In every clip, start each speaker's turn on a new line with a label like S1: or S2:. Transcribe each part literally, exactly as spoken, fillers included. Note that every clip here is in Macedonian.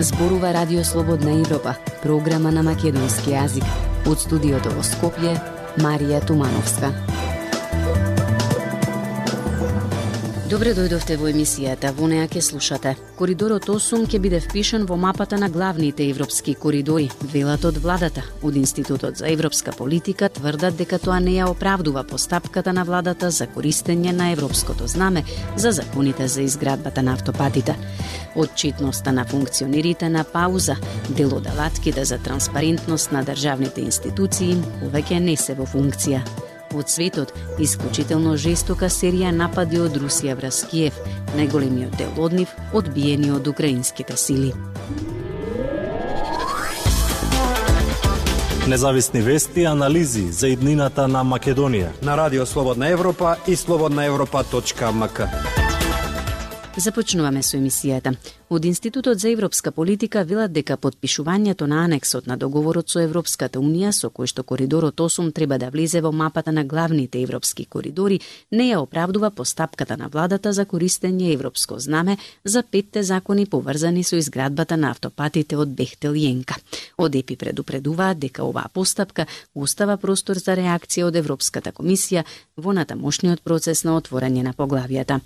S1: Зборува Радио Слободна Европа, програма на македонски јазик. Од студиото во Скопје, Марија Тумановска. Добре дојдовте во емисијата, во неа ќе слушате. Коридорот осум ќе биде впишан во мапата на главните европски коридори, велат од владата. Од Институтот за европска политика тврдат дека тоа не ја оправдува постапката на владата за користење на европското знаме за законите за изградбата на автопатите. Отчетноста на функционерите на пауза, дел од алатките за транспарентност на државните институции повеќе не се во функција. Од светот, исклучително жестока серија напади од Русија врз Киев, најголемиот дел од нив одбиени од украинските сили.
S2: Независни вести и анализи за иднината на Македонија
S3: на Радио Слободна Европа и слободна европа точка ем ка.
S1: Започнуваме со емисијата. Од Институтот за европска политика велат дека подпишувањето на анексот на договорот со Европската унија, со кој што коридорот осум треба да влезе во мапата на главните европски коридори, не ја оправдува постапката на владата за користење европско знаме за петте закони поврзани со изградбата на автопатите од Бехтел и Енка. Од ЕПИ предупредуваат дека оваа постапка остава простор за реакција од Европската комисија во натамошниот процес на отворање на поглавијата.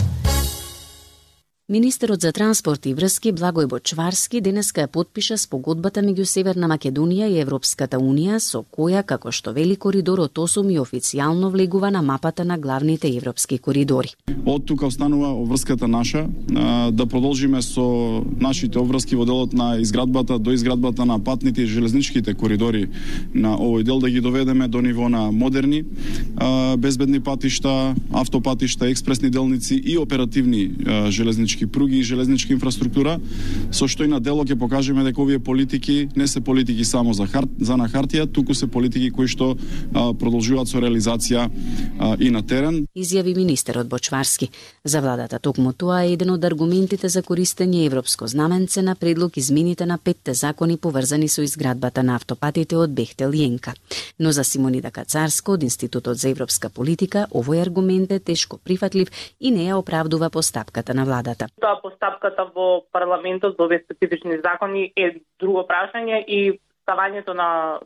S1: Министерот за транспорт и врски Благој Бочварски денеска ја подпиша спогодбата меѓу Северна Македонија и Европската унија, со која, како што вели, коридорот осум и официјално влегува на мапата на главните европски коридори.
S4: Од тука останува обврската наша, да продолжиме со нашите обврски во делот на изградбата до изградбата на патните и железничките коридори на овој дел, да ги доведеме до ниво на модерни, безбедни патишта, автопатишта, експресни делници и оперативни железнички пруги и железничка инфраструктура, со што и на дело ќе покажеме дека овие политики не се политики само за хар... за на хартија, туку се политики кои што а, продолжуваат со реализација а, и на терен.
S1: Изјави министерот Бочварски. За владата токму тоа е еден од аргументите за користење европско знаменце на предлог измените на петте закони поврзани со изградбата на автопатите од Бехтел и Енка. Но за Симонида Кацарска од Институтот за европска политика овој аргумент е тешко прифатлив и не ја оправдува постапката на владата.
S5: Тоа постапката во парламентот за овие специфични закони е друго прашање и ставањето на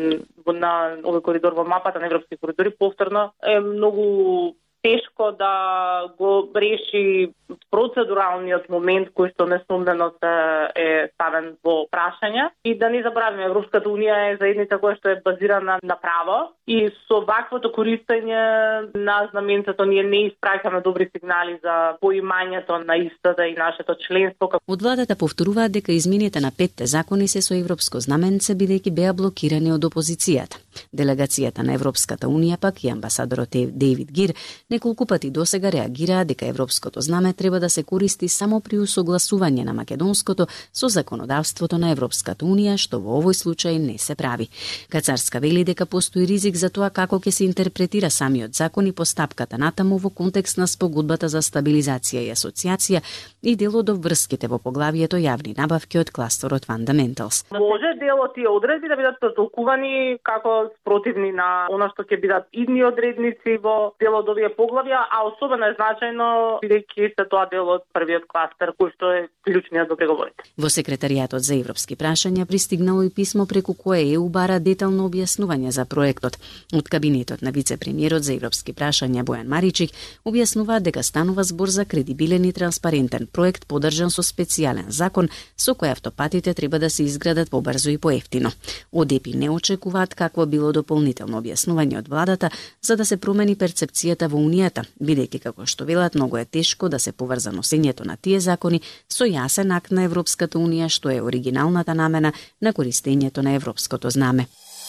S5: на овој коридор во мапата на европски коридори повторно е многу тешко да го реши процедуралниот момент кој што несумнено се е ставен во прашање. И да не забравиме, Европската унија е заедница која што е базирана на право и со ваквото користење на знаменцето ние не испраќаме добри сигнали за поимањето на истата и нашето членство.
S1: Од владата повторуваат дека измените на петте закони се со европско знаменце бидејќи беа блокирани од опозицијата. Делегацијата на Европската унија пак и амбасадорот Дейвид Гир неколку пати досега реагираа дека европското знаме треба да се користи само при усогласување на македонското со законодавството на Европската унија, што во овој случај не се прави. Кацарска вели дека постои ризик за тоа како ќе се интерпретира самиот закон и постапката натаму во контекст на спогодбата за стабилизација и асоциација и делот од врските во поглавието јавни набавки од кластерот Fundamentals.
S5: Може дел од тие одредби да бидат протолкувани како спротивни на она што ќе бидат идни одредници во дел од овие поглавја, а особено е значајно бидејќи се тоа дел од првиот кластер кој што е клучниот во преговорите.
S1: Во секретаријатот за европски прашања пристигнало и писмо преку кое ЕУ бара детално објаснување за проектот. Од кабинетот на вице-премиерот за европски прашања Бојан Маричик објаснуваат дека станува збор за кредибилен и транспарентен проект подржан со специјален закон со кој автопатите треба да се изградат побрзо и поевтино. Од ЕПИ не очекуваат какво било дополнително објаснување од владата за да се промени перцепцијата во Унијата, бидејќи како што велат многу е тешко да се поврза носењето на тие закони со јасен акт на Европската унија што е оригиналната намена на користењето на европското знаме.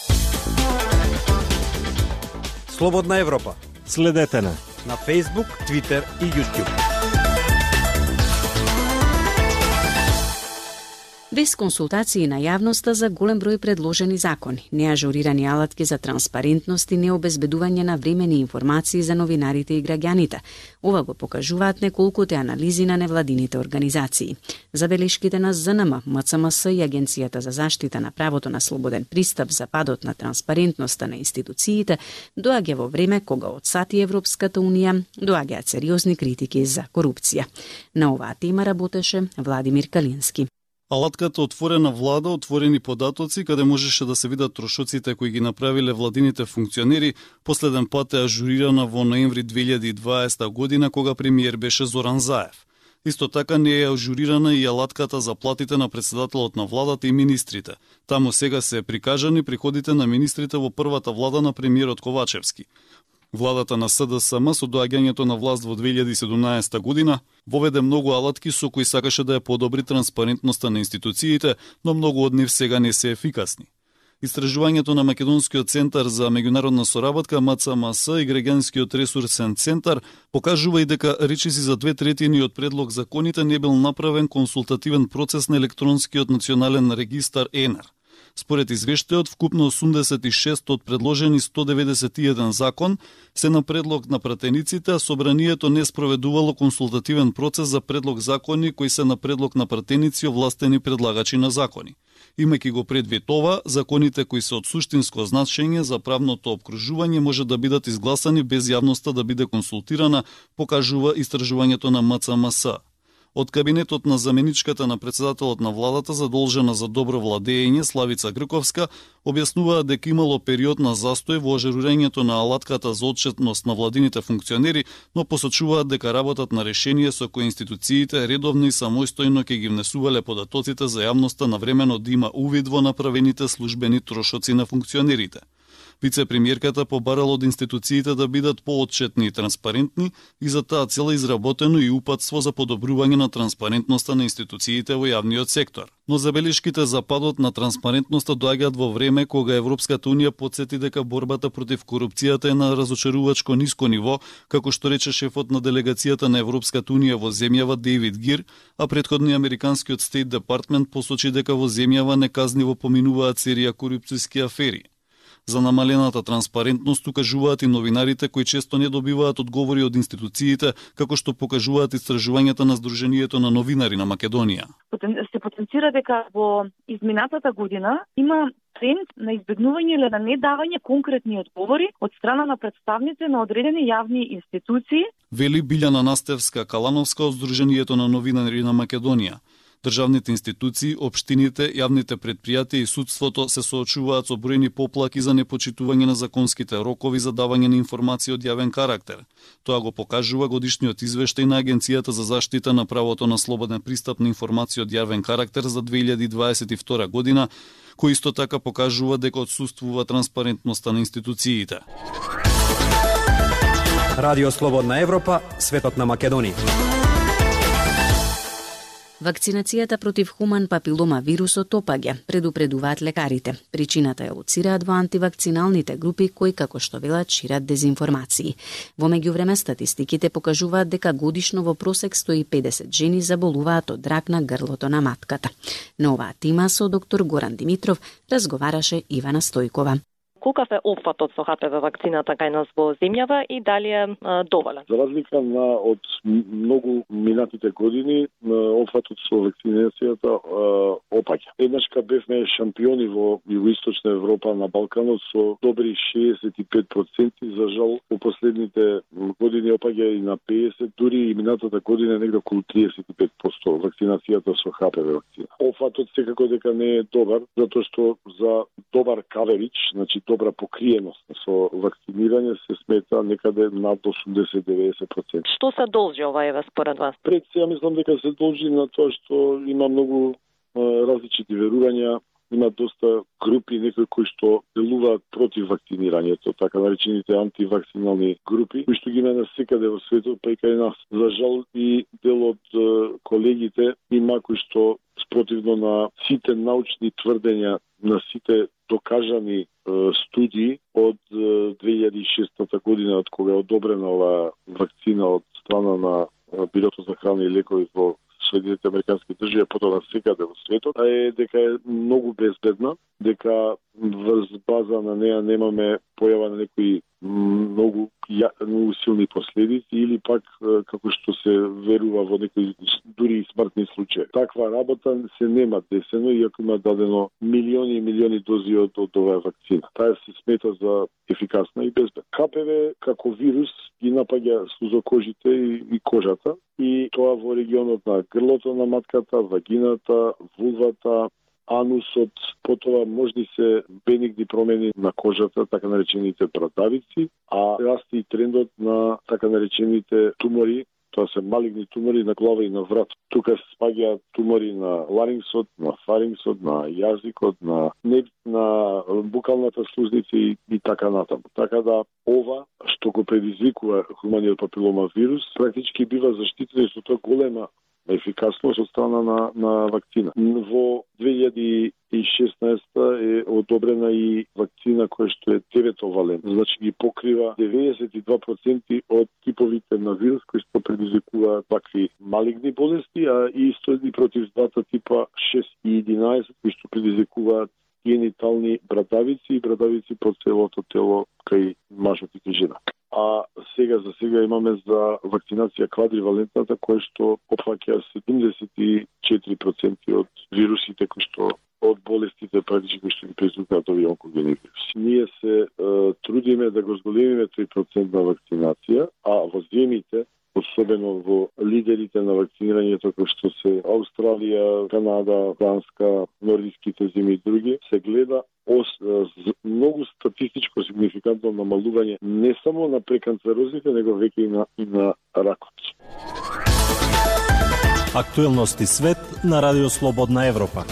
S3: Слободна Европа.
S2: Следете на
S3: на Facebook, Twitter и YouTube.
S1: Без консултации на јавноста за голем број предложени закони, неажурирани алатки за транспарентност и необезбедување на времени информации за новинарите и граѓаните. Ова го покажуваат неколкуте анализи на невладините организации. Забелешките на ЗНМ, МЦМС и Агенцијата за заштита на правото на слободен пристап за падот на транспарентноста на институциите доаѓа во време кога од САД и Европската унија доаѓаат сериозни критики за корупција. На оваа тема работеше Владимир Калински.
S6: Алатката отворена влада, отворени податоци, каде можеше да се видат трошоците кои ги направиле владините функционери, последен пат е ажурирана во ноември две илјади и дваесета година, кога премиер беше Зоран Заев. Исто така не е ажурирана и алатката за платите на председателот на владата и министрите. Таму сега се прикажани приходите на министрите во првата влада на премиерот Ковачевски. Владата на СДСМ со доаѓањето на власт во две илјади и седумнаесета година воведе многу алатки со кои сакаше да ја подобри транспарентноста на институциите, но многу од нив сега не се ефикасни. Истражувањето на Македонскиот центар за меѓународна соработка М Ц М С и Граѓанскиот ресурсен центар покажува и дека речиси за две третини од предлог законите не бил направен консултативен процес на електронскиот национален регистар Е Н Р. Според извештајот, вкупно осумдесет и шест од предложени сто деветдесет и еден закон се на предлог на пратениците, а собранието не спроведувало консултативен процес за предлог закони кои се на предлог на пратеници овластени предлагачи на закони. Имајќи го предвид ова, законите кои се од суштинско значење за правното опкружување може да бидат изгласани без јавноста да биде консултирана, покажува истражувањето на М Ц М С. Од кабинетот на заменичката на председателот на владата задолжена за добро владење Славица Грковска објаснуваа дека имало период на застој во ажурирањето на алатката за отчетност на владините функционери, но посочуваат дека работат на решение со кои институциите редовно и самостојно ќе ги внесувале податоците за јавноста навремено да има увид во направените службени трошоци на функционерите. Вице-премиерката побарала од институциите да бидат поотчетни и транспарентни и за таа цел изработено и упатство за подобрување на транспарентноста на институциите во јавниот сектор. Но забелишките за падот на транспарентноста доаѓаат во време кога Европската унија потсети дека борбата против корупцијата е на разочарувачко ниско ниво, како што рече шефот на делегацијата на Европската унија во земјава Дейвид Гир, а претходни американскиот Стейт Департмент посочи дека во земјава неказниво поминуваат серија корупцијски афери. За намалената транспарентност укажуваат и новинарите кои често не добиваат одговори од институциите, како што покажуваат истражувањата на Сдруженијето на новинари на Македонија.
S7: Се потенцира дека во изминатата година има тренд на избегнување или на недавање конкретни одговори од страна на представници на одредени јавни институции.
S6: Вели Билјана Настевска-Калановска од Сдруженијето на новинари на Македонија. Државните институции, општините, јавните предпријатија и судството се соочуваат со бројни поплаки за непочитување на законските рокови за давање на информации од јавен карактер. Тоа го покажува годишниот извештај на Агенцијата за заштита на правото на слободен пристап на информации од јавен карактер за две илјади дваесет и втора година, кој исто така покажува дека отсуствува транспарентноста на институциите.
S3: Радио Слободна Европа, светот на Македонија.
S1: Вакцинацијата против хуман папилома вирусот опаѓа, предупредуваат лекарите. Причината ја лоцираат во антивакциналните групи кои, како што велат, шират дезинформации. Во меѓувреме статистиките покажуваат дека годишно во просек сто и педесет жени заболуваат од рак на грлото на матката. На оваа тема со доктор Горан Димитров разговараше Ивана Стојкова.
S8: Колкав е опфатот со Х П В вакцината кај нас во земјава и дали е доволен?
S9: За разлика на од многу минатите години, опфатот со вакцинацијата опаѓа. Еднашка бевме шампиони во Југоисточна Европа на Балканот со добри шеесет и пет проценти, за жал во последните години опаѓа и на педесет, дури и минатата година негде околу триесет и пет проценти вакцинацијата со Х П В вакцина. Опфатот секако дека не е добар, затоа што за добар каверич, значи добра покриеност со вакцинирање се смета некаде над осумдесет до деветдесет проценти.
S8: Што се должи ова еве според вас?
S9: Пред се, ја мислам дека се должи на тоа што има многу е, различити верувања, има доста групи некои кои што делуваат против вакцинирањето, така наречените антивакцинални групи, кои што ги има насекаде во светот, па и кај нас. За жал и дел од е, колегите има кои што спротивно на сите научни тврдења, на сите докажани е, студии од е, две илјади и шеста година, од кога е одобрена оваа вакцина од страна на Бирото за храна и лекови во Соединетите Американски држави, потоа секаде во светот, е дека е многу безбедна, дека врз база на неа немаме појава на некои многу, ја, многу силни последици или пак како што се верува во некои дури и смртни случаи. Таква работа се нема десено, иако има дадено милиони и милиони дози од, од оваа вакцина. Таа се смета за ефикасна и безбедна. Ка пе ве како вирус ги напаѓа слузокожите и, и кожата, и тоа во регионот на грлото на матката, вагината, вулвата, анусот, потоа можни се бенигни промени на кожата, така наречените брадавици, а расте и трендот на така наречените тумори, тоа се малигни тумори на глава и на врат. Тука се спаѓаат тумори на ларингсот, на фарингсот, на јазикот, на неб, на букалната слузница и, и така натаму. Така да ова што го предизвикува хуманиот папилома вирус практички бива заштитено со тоа голема ефикасност од страна на, на вакцина. Во две илјади и шеснаесета е одобрена и вакцина која што е деветовалентна, значи ги покрива деветдесет и два проценти од типовите на вирус кои што предизвикуваат такви малигни болести, а исто и против двата типа шест и единаесет кои што предизвикуваат генитални брадавици и брадавици по целото тело кај мажот и кај жена. А сега за сега имаме за вакцинација квадривалентната која што опфаќа седумдесет и четири проценти од вирусите кои што од болестите практички кои што ги предизвикуваат овие онкогени вируси. Ние се е, трудиме да го зголемиме тој процент на вакцинација, а во земите, особено во лидерите на вакцинирањето кои што се Австралија, Канада, Данска, нордиските земји и други, се гледа ос, многу статистичко сигнификантно намалување не само на преканцерозите, него веќе и на, и на ракот.
S2: Актуелности свет на Радио Слободна Европа.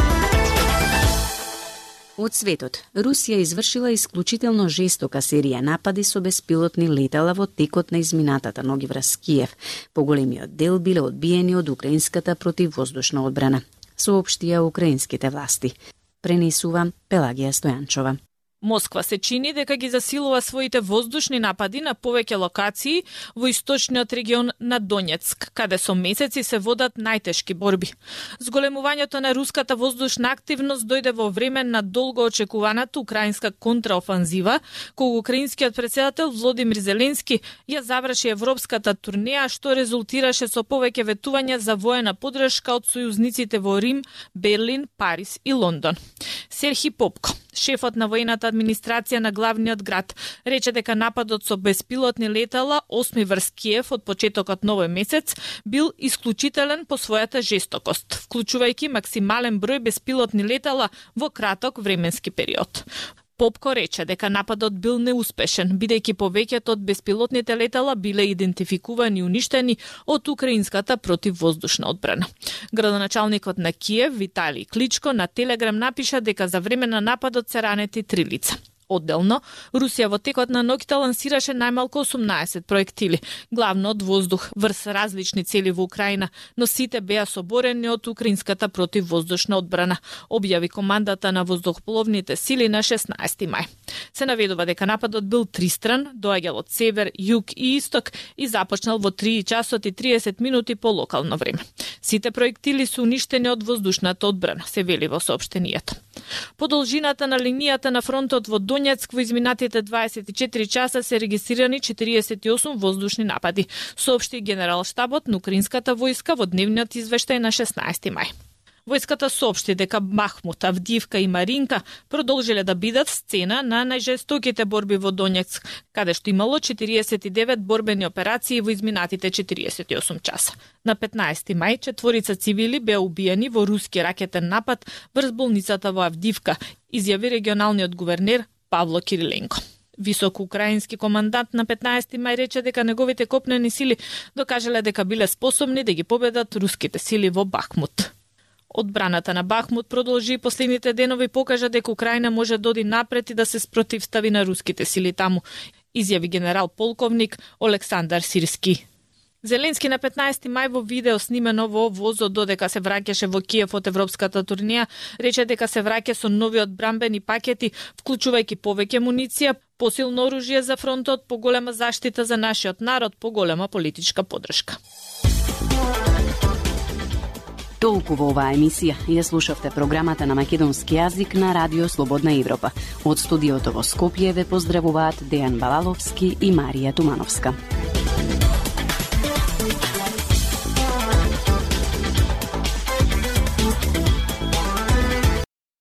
S1: Од светот, Русија извршила исклучително жестока серија напади со беспилотни летала во текот на изминатата ноги врз Киев. Поголемиот дел биле одбиени од украинската противвоздушна одбрана, соопштија украинските власти. Пренесува Пелагија Стојанчова.
S10: Москва се чини дека ги засилува своите воздушни напади на повеќе локации во источниот регион на Донецк, каде со месеци се водат најтешки борби. Зголемувањето на руската воздушна активност дојде во време на долго очекуваната украинска контраофанзива, кога украинскиот претседател Володимир Зеленски ја заврши европската турнеја, што резултираше со повеќе ветувања за воена поддршка од сојузниците во Рим, Берлин, Париз и Лондон. Серхи Попко, шефот на воената администрација на главниот град, рече дека нападот со беспилотни летала осми врз Киев од почетокот на овој месец бил исклучителен по својата жестокост, вклучувајќи максимален број беспилотни летала во краток временски период. Попко рече дека нападот бил неуспешен, бидејќи повеќето од беспилотните летала биле идентификувани и уништени од украинската противвоздушна одбрана. Градоначалникот на Киев, Виталий Кличко, на Телеграм напиша дека за време на нападот се ранети три лица. Одделно, Русија во текот на ноќта лансираше најмалку осумнаесет проектили, главно од воздух, врз различни цели во Украина, но сите беа соборени од украинската противвоздушна одбрана, објави командата на воздухопловните сили на шеснаесети мај. Се наведува дека нападот бил тристран, доаѓал од север, југ и исток и започнал во три часот и триесет минути по локално време. Сите проектили се уништени од воздушната одбрана, се вели во соопштенијето. По должината на линијата на фронтот во Донецк во изминатите дваесет и четири часа се регистрирани четириесет и осум воздушни напади, соопшти генерал штабот на украинската војска во дневниот извештај на шеснаесети мај. Војската соопшти дека Бахмут, Авдиевка и Маринка продолжиле да бидат сцена на најжестоките борби во Донецк, каде што имало четириесет и девет борбени операции во изминатите четириесет и осум часа. На петнаесети мај четворица цивили беа убиени во руски ракетен напад врз болницата во Авдиевка, изјави регионалниот гувернер Павло Кириленко. Висок украински командант на петнаесети мај рече дека неговите копнени сили докажале дека биле способни да ги победат руските сили во Бахмут. Одбраната на Бахмут продолжи последните денови покажа дека Украина може да оди напред и да се спротивстави на руските сили таму, изјави генерал полковник Олександар Сирски. Зеленски на петнаесети мај во видео снимено во возот додека се враќаше во Киев од европската турнеја, рече дека се враќа со нови одбранбени пакети, вклучувајќи повеќе муниција, посилно оружје за фронтот, поголема заштита за нашиот народ, поголема политичка поддршка.
S1: Толку во оваа емисија. Ја слушавте програмата на македонски јазик на Радио Слободна Европа. Од студиото во Скопје ве поздравуваат Дејан Балаловски и Марија Тумановска.